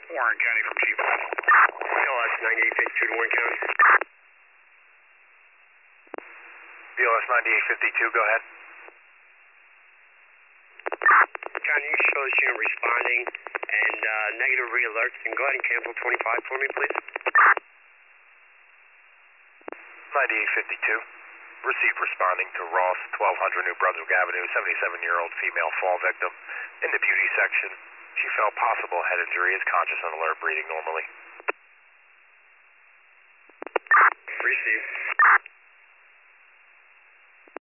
Warren County from Chief. BLS 9852 to Warren County. BLS 9852, go ahead. County, you show this unit responding and negative re-alerts, and go ahead and cancel 25 for me, please. 9852. Received responding to Ross, 1200 New Brunswick Avenue, 77-year-old female fall victim. In the beauty section, she felt possible head injury, is conscious and alert, breathing normally. Received.